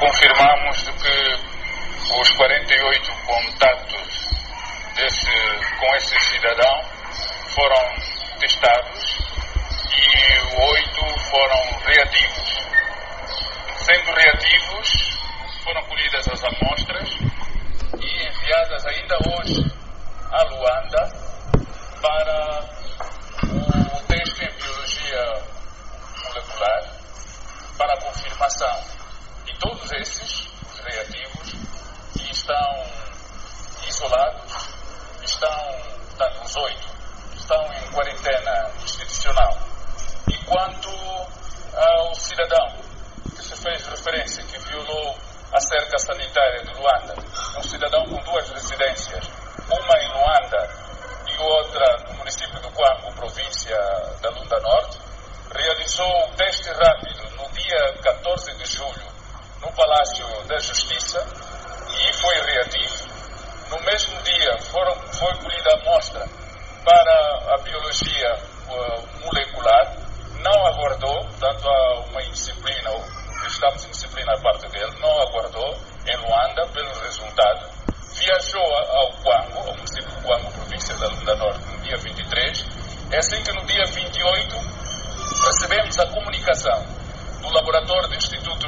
confirmamos de que os 48 contatos com esse cidadão foram testados e 8 foram reativos. Sendo reativos, foram colhidas as amostras e enviadas ainda hoje a Luanda para o teste em biologia molecular para a confirmação. E todos esses, os reativos, estão isolados, os 8, estão em quarentena institucional. E quanto ao cidadão que se fez referência, que violou a cerca sanitária de Luanda, um cidadão com 2 residências, uma em Luanda e outra no município do Kwango, província da Lunda Norte, realizou o teste rápido no dia 14 de julho no Palácio da Justiça e foi reativo. No mesmo dia foi colhida a amostra para a biologia molecular, não aguardou, portanto há uma indisciplina, estamos em disciplina a parte dele, não aguardou em Luanda pelo resultado, viajou ao Kwango, ao município do Kwango, província da Lunda Norte, no dia 23, é assim que no dia 28 recebemos a comunicação do laboratório do Instituto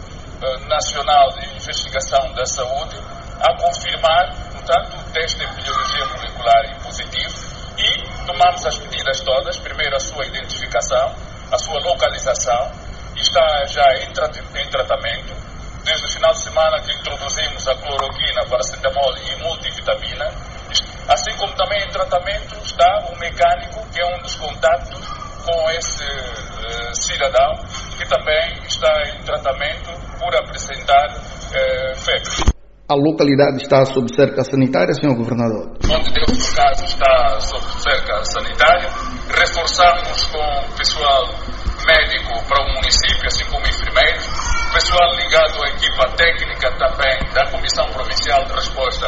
Nacional de Investigação da Saúde a confirmar, portanto, o teste de biologia molecular positivo e tomamos as medidas todas, primeiro a sua identificação, a sua localização, está já em tratamento, desde o final de semana que introduzimos a cloroquina, paracetamol e multivitamina, assim como também em tratamento está o mecânico, que é um dos contatos com esse cidadão, que também está em tratamento por apresentar febre. A localidade está sob cerca sanitária, senhor governador? Onde deu o caso está sob cerca sanitária. Reforçamos com o pessoal médico para o município, assim como enfermeiros, pessoal ligado à equipa técnica também da Comissão Provincial de Resposta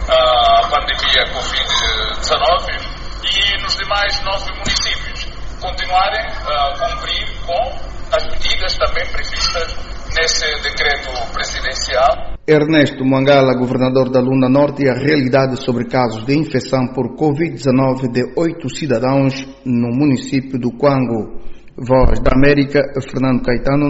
à pandemia Covid-19 e nos demais 9 municípios continuarem a cumprir com as medidas também previstas nesse decreto presidencial. Ernesto Mangala, governador da Lunda Norte, e a realidade sobre casos de infecção por Covid-19 de 8 cidadãos no município do Kwango. Voz da América, Fernando Caetano.